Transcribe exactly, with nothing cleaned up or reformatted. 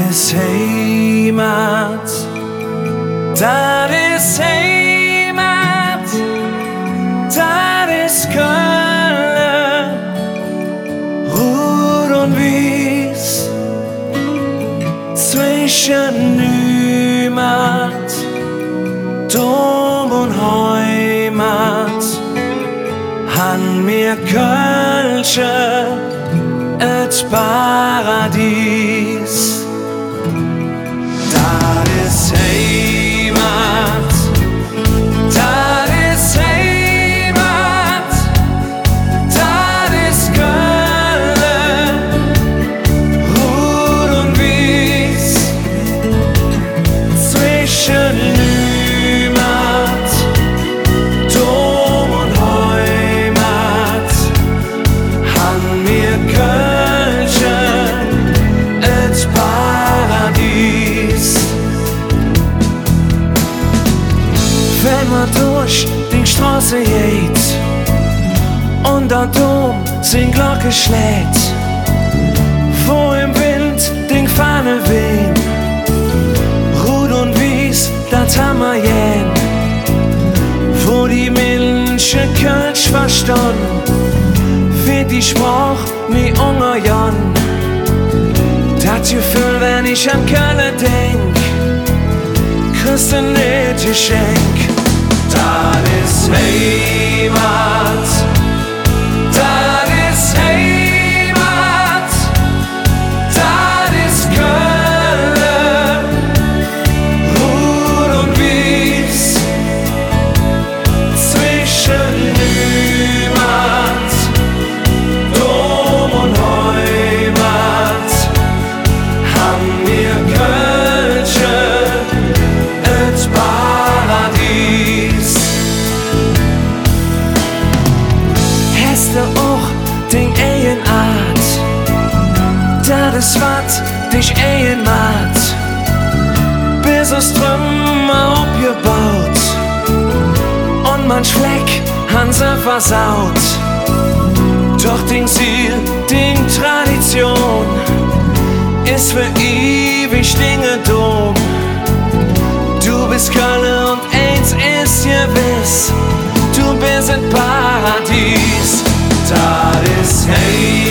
ist Heimat, das ist Heimat, das ist Köln, Rot und Wies, zwischen Niemand, Dom und Heimat, han mir Kölsche, et Paradies. Das ist Heimat, das ist Heimat, das ist Köln, Rot und Wies, zwischen Niemand, Dom und Heimat, han mir Kölsche, et Paradies. Wenn man durch die Straße geht und der Dom sin Glocke schlägt, wo im Wind den Fahne wehen, Rot und Wies, das Hammer jähn, wo die Menschen Kölsch verstanden, wird die Sprach mi unger Jan. Das Gefühl, wenn ich an Köln denk, kriegst du nicht Geschenk. Das ist Heimat, das ist Heimat, das ist Köln, Rot und Wies, zwischen Niemand, Dom und Heimat, han mir Kölsche, et Paradies. Hast du auch den Ehenart, das ist wat dich ehen macht, bis es Trümmer abgebaut und manch Fleck han se versaut. Doch den Ziel, den Tradition ist für ewig Dinge Dom. Du bist Köln und eins ist gewiss, du bist ein Paradies. Das ist Heimat.